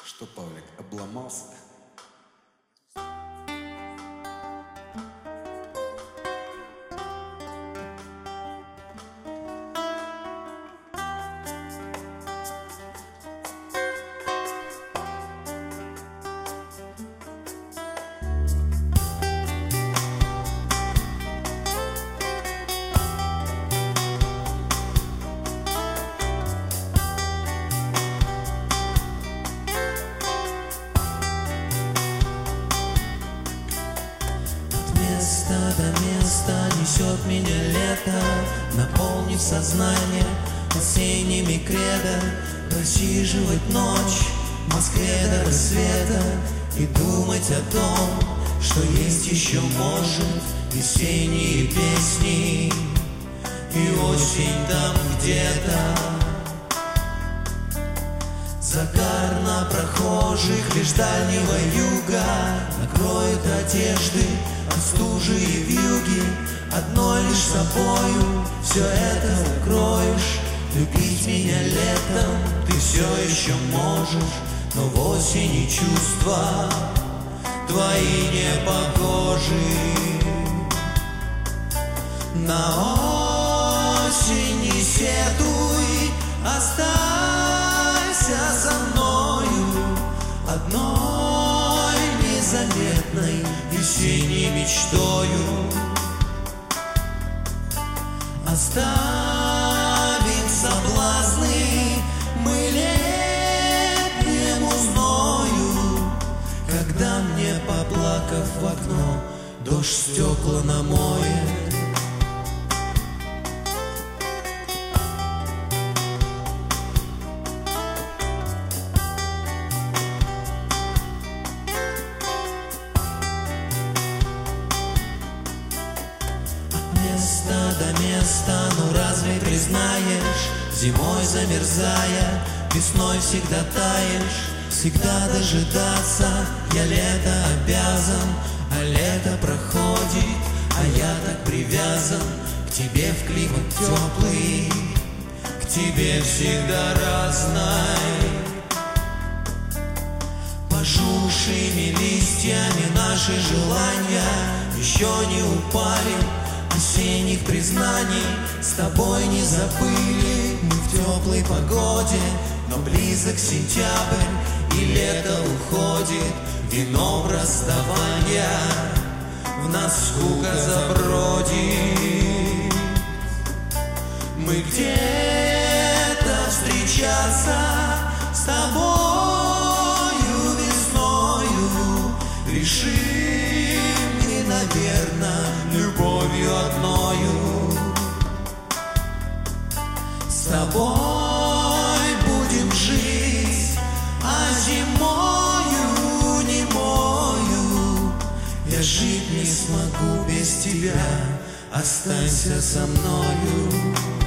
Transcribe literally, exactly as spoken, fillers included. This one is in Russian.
Что, Павлик, обломался? До места несет меня лето, наполнив сознание осенними кредо. Просиживать ночь в Москве до рассвета и думать о том, что есть еще может весенние песни и осень там где-то. Загар на прохожих лишь дальнего юга накроют одежды от стужи и вьюги. Одной лишь собою все это укроешь. Любить меня летом ты все еще можешь, но в осени чувства твои не похожи. На осень не сетуй, останься со мною одной незаметной весенней мечтою. Оставим соблазны мы летнему зною, когда мне, поплакав в окно, дождь стекла намоет. Места до места, ну разве признаешь? Зимой замерзая, весной всегда таешь. Всегда дожидаться я лето обязан, а лето проходит, а я так привязан к тебе в климат теплый, к тебе всегда разной. Пожухшими листьями наши желания еще не упали. Осенних признаний с тобой не забыли. Мы в теплой погоде, но близок сентябрь, и лето уходит вином расставания. В нас скука забродит. Мы где-то встречаться с тобою весною решим и, наверно, любовью одною. С тобой будем жить, а зимою немою я жить не смогу без тебя. Останься со мною.